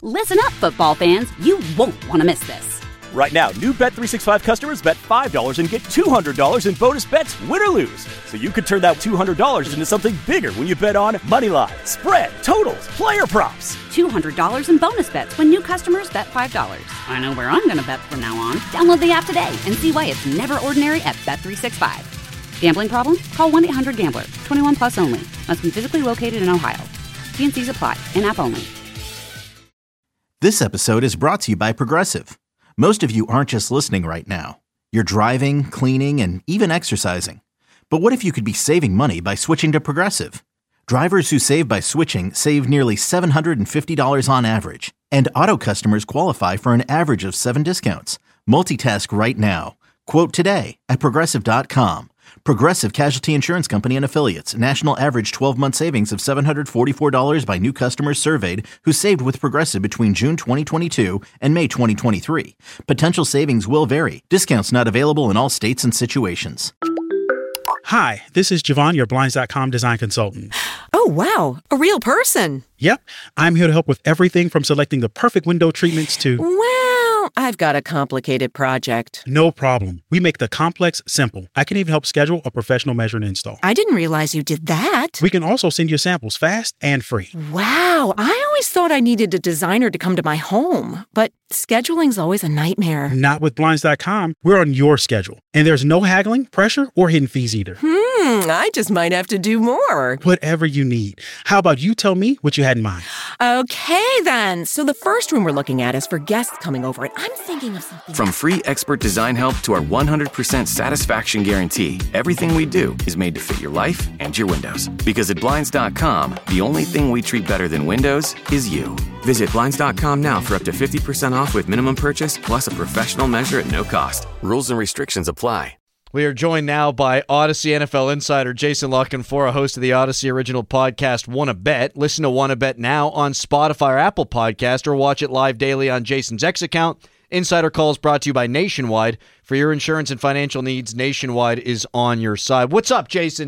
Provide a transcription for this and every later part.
Listen up, football fans. You won't want to miss this. Right now, new Bet365 customers bet $5 and get $200 in bonus bets, win or lose. So you could turn that $200 into something bigger when you bet on money line, spread, totals, player props. $200 in bonus bets when new customers bet $5. I know where I'm going to bet from now on. Download the app today and see why it's never ordinary at Bet365. Gambling problem? Call 1-800-GAMBLER. 21 plus only. Must be physically located in Ohio. T&Cs apply. In-app only. This episode is brought to you by Progressive. Most of you aren't just listening right now. You're driving, cleaning, and even exercising. But what if you could be saving money by switching to Progressive? Drivers who save by switching save nearly $750 on average. And auto customers qualify for an average of 7 discounts. Multitask right now. Quote today at Progressive.com. Progressive Casualty Insurance Company and Affiliates. National average 12-month savings of $744 by new customers surveyed who saved with Progressive between June 2022 and May 2023. Potential savings will vary. Discounts not available in all states and situations. Hi, this is Javon, your Blinds.com design consultant. Oh, wow. A real person. Yep. I'm here to help with everything from selecting the perfect window treatments to... Well, I've got a complicated project. No problem. We make the complex simple. I can even help schedule a professional measure and install. I didn't realize you did that. We can also send you samples fast and free. Wow. I always thought I needed a designer to come to my home, but scheduling's always a nightmare. Not with Blinds.com. We're on your schedule. And there's no haggling, pressure, or hidden fees either. I just might have to do more. Whatever you need. How about you tell me what you had in mind? Okay, then. So the first room we're looking at is for guests coming over, and I'm thinking of something. From free expert design help to our 100% satisfaction guarantee, everything we do is made to fit your life and your windows. Because at Blinds.com, the only thing we treat better than windows is you. Visit Blinds.com now for up to 50% off with minimum purchase plus a professional measure at no cost. Rules and restrictions apply. We are joined now by Odyssey NFL insider Jason La Canfora, host of the Odyssey original podcast, Wanna Bet. Listen to Wanna Bet now on Spotify or Apple Podcast, or watch it live daily on Jason's X account. Insider Calls brought to you by Nationwide. For your insurance and financial needs, Nationwide is on your side. What's up, Jason?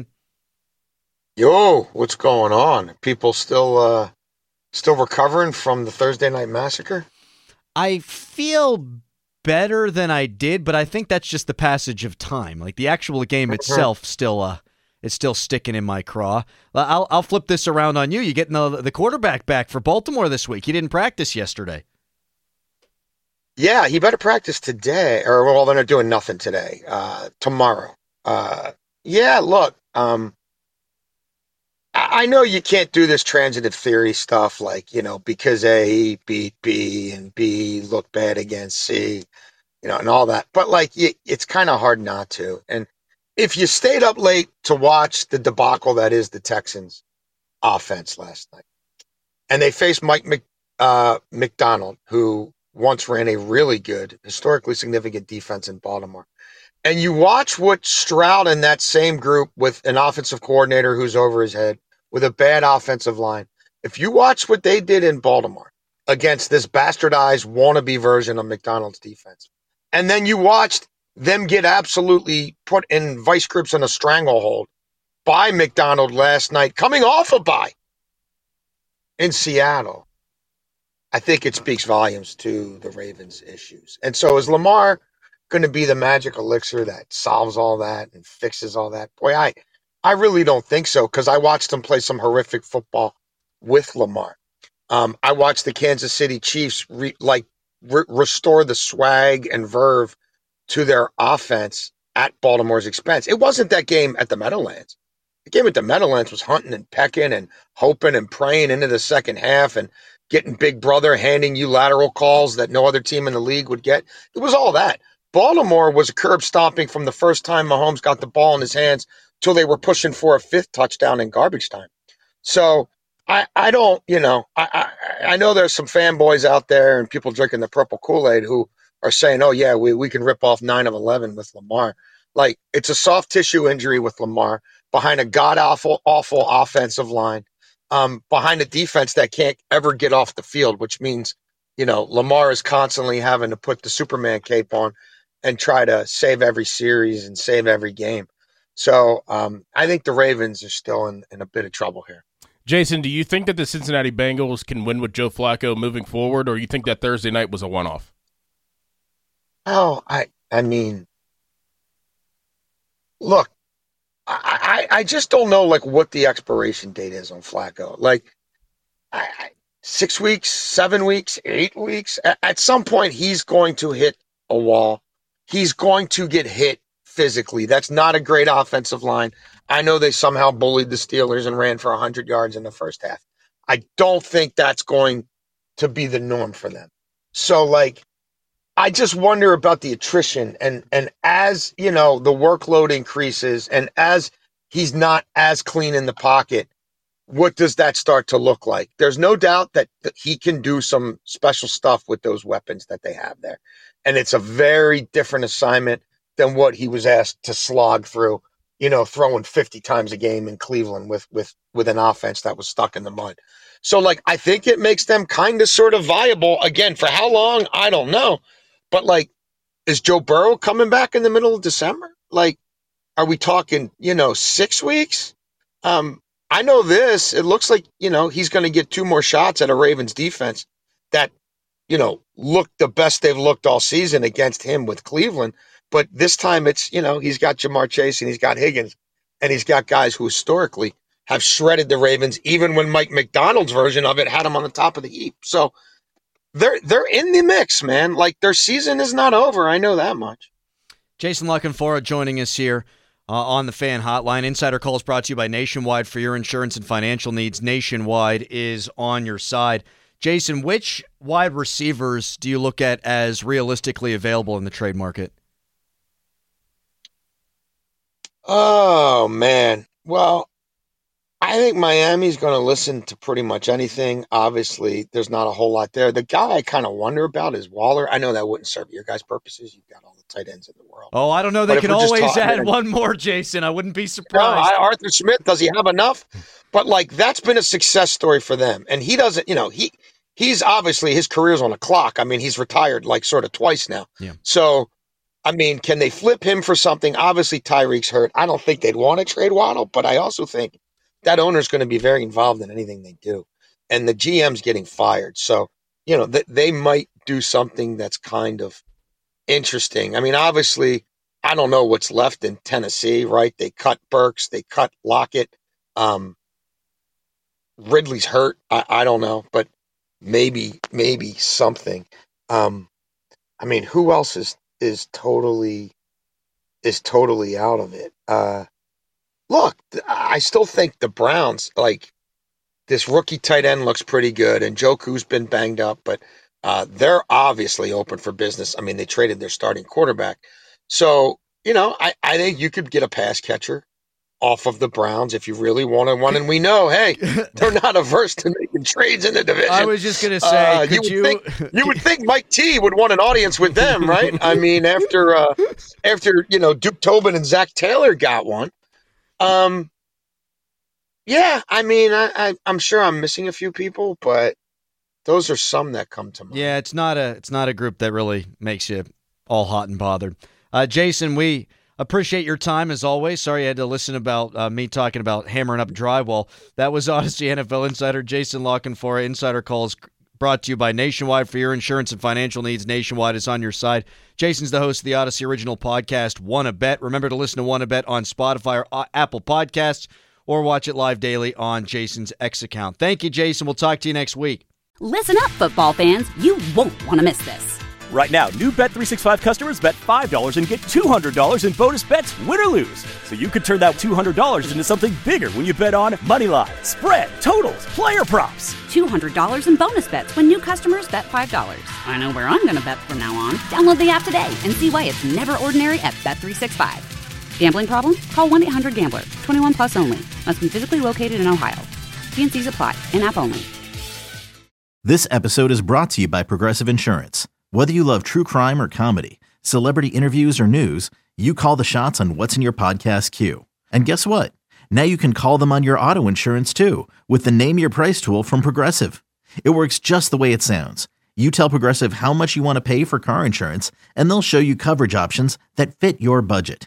Yo, what's going on? People still recovering from the Thursday night massacre? I feel better than I did, but I think that's just the passage of time. Like the actual game itself still is still sticking in my craw. I'll flip this around on you. You getting the quarterback back for Baltimore this week. He didn't practice yesterday. Yeah, he better practice today. Or, well, they're not doing nothing today. Tomorrow. Yeah, look, I know you can't do this transitive theory stuff like, because A beat B and B looked bad against C, and all that. But, it's kind of hard not to. And if you stayed up late to watch the debacle that is the Texans offense last night, and they faced Mike McDonald, who once ran a really good, historically significant defense in Baltimore, and you watch what Stroud and that same group with an offensive coordinator who's over his head, with a bad offensive line. If you watch what they did in Baltimore against this bastardized wannabe version of McDonald's defense, and then you watched them get absolutely put in vice grips in a stranglehold by McDonald last night, coming off a bye in Seattle, I think it speaks volumes to the Ravens' issues. And so is Lamar going to be the magic elixir that solves all that and fixes all that? Boy, I really don't think so, because I watched them play some horrific football with Lamar. I watched the Kansas City Chiefs restore the swag and verve to their offense at Baltimore's expense. It wasn't that game at the Meadowlands. The game at the Meadowlands was hunting and pecking and hoping and praying into the second half and getting Big Brother handing you lateral calls that no other team in the league would get. It was all that. Baltimore was curb stomping from the first time Mahomes got the ball in his hands till they were pushing for a fifth touchdown in garbage time. So I don't, I know there's some fanboys out there and people drinking the purple Kool-Aid who are saying, oh yeah, we can rip off 9 of 11 with Lamar. Like, it's a soft tissue injury with Lamar behind a god-awful offensive line, behind a defense that can't ever get off the field, which means, Lamar is constantly having to put the Superman cape on and try to save every series and save every game. So I think the Ravens are still in a bit of trouble here. Jason, do you think that the Cincinnati Bengals can win with Joe Flacco moving forward, or you think that Thursday night was a one-off? Oh, I mean, look, I just don't know like what the expiration date is on Flacco. Like, 6 weeks, 7 weeks, 8 weeks. At some point, he's going to hit a wall. He's going to get hit physically. That's not a great offensive line. I know they somehow bullied the Steelers and ran for 100 yards in the first half. I don't think that's going to be the norm for them. So, like, I just wonder about the attrition. And as, you know, the workload increases and as he's not as clean in the pocket, what does that start to look like? There's no doubt that he can do some special stuff with those weapons that they have there. And it's a very different assignment than what he was asked to slog through, you know, throwing 50 times a game in Cleveland with an offense that was stuck in the mud. So, like, I think it makes them kind of sort of viable. Again, for how long, I don't know. But, like, is Joe Burrow coming back in the middle of December? Like, are we talking, 6 weeks? I know this. It looks like, he's going to get 2 more shots at a Ravens defense that, look the best they've looked all season against him with Cleveland. But this time it's, he's got Jamar Chase and he's got Higgins and he's got guys who historically have shredded the Ravens, even when Mike McDonald's version of it had them on the top of the heap. So they're in the mix, man. Like, their season is not over. I know that much. Jason La Canfora joining us here on the Fan Hotline. Insider Calls brought to you by Nationwide. For your insurance and financial needs, Nationwide is on your side. Jason, which wide receivers do you look at as realistically available in the trade market? Oh, man. Well, I think Miami's going to listen to pretty much anything. Obviously, there's not a whole lot there. The guy I kind of wonder about is Waller. I know that wouldn't serve your guys' purposes. You've got all the tight ends in the world. Oh, I don't know. They could always add one more, Jason. I wouldn't be surprised. No, Arthur Smith, does he have enough? But, like, that's been a success story for them. And he doesn't, he's obviously, his career's on a clock. I mean, he's retired, like, sort of twice now. Yeah. So, I mean, can they flip him for something? Obviously, Tyreek's hurt. I don't think they'd want to trade Waddle, but I also think that owner's going to be very involved in anything they do. And the GM's getting fired. So, they might do something that's kind of interesting. I mean, obviously, I don't know what's left in Tennessee, right? They cut Burks. They cut Lockett. Ridley's hurt. I don't know, but maybe something. I mean, who else is totally out of it? Look, I still think the Browns, like, this rookie tight end looks pretty good, and Njoku's been banged up, but they're obviously open for business. I mean, they traded their starting quarterback. So, I think you could get a pass catcher off of the Browns if you really wanted one. And we know, hey, they're not averse to making trades in the division. I was just going to say, you would think Mike T would want an audience with them, right? I mean, after Duke Tobin and Zach Taylor got one. Yeah, I mean, I'm sure I'm missing a few people, but those are some that come to mind. Yeah, it's not a group that really makes you all hot and bothered. Jason, we appreciate your time as always. Sorry you had to listen about me talking about hammering up drywall. That was Odyssey NFL insider Jason La Canfora. Insider Calls brought to you by Nationwide. For your insurance and financial needs, Nationwide is on your side. Jason's the host of the Odyssey original podcast, Wanna Bet. Remember to listen to Wanna Bet on Spotify or Apple Podcasts, or watch it live daily on Jason's X account. Thank you, Jason. We'll talk to you next week. Listen up, football fans. You won't want to miss this. Right now, new Bet365 customers bet $5 and get $200 in bonus bets, win or lose. So you could turn that $200 into something bigger when you bet on Moneyline, spread, totals, player props. $200 in bonus bets when new customers bet $5. I know where I'm going to bet from now on. Download the app today and see why it's never ordinary at Bet365. Gambling problem? Call 1-800-GAMBLER. 21 plus only. Must be physically located in Ohio. T&Cs apply. In-app only. This episode is brought to you by Progressive Insurance. Whether you love true crime or comedy, celebrity interviews or news, you call the shots on what's in your podcast queue. And guess what? Now you can call them on your auto insurance too with the Name Your Price tool from Progressive. It works just the way it sounds. You tell Progressive how much you want to pay for car insurance, and they'll show you coverage options that fit your budget.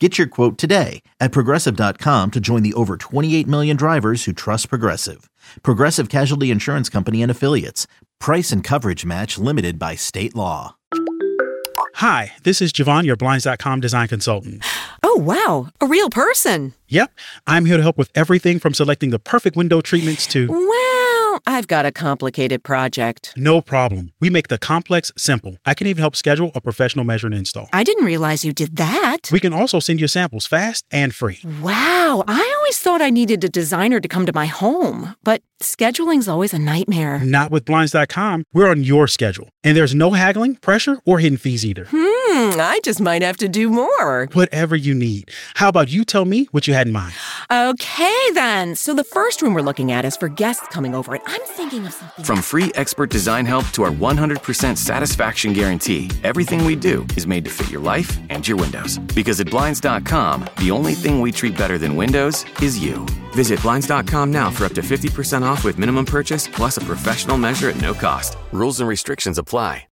Get your quote today at Progressive.com to join the over 28 million drivers who trust Progressive. Progressive Casualty Insurance Company and Affiliates. Price and coverage match limited by state law. Hi, this is Javon, your Blinds.com design consultant. Oh, wow. A real person. Yep, I'm here to help with everything from selecting the perfect window treatments to... Well, I've got a complicated project. No problem. We make the complex simple. I can even help schedule a professional measure and install. I didn't realize you did that. We can also send you samples fast and free. Wow, I always thought I needed a designer to come to my home, but scheduling's always a nightmare. Not with Blinds.com. We're on your schedule. And there's no haggling, pressure, or hidden fees either. I just might have to do more. Whatever you need. How about you tell me what you had in mind? Okay, then. So the first room we're looking at is for guests coming over, and I'm thinking of something. From free expert design help to our 100% satisfaction guarantee, everything we do is made to fit your life and your windows. Because at Blinds.com, the only thing we treat better than windows is you. Visit Blinds.com now for up to 50% off with minimum purchase plus a professional measure at no cost. Rules and restrictions apply.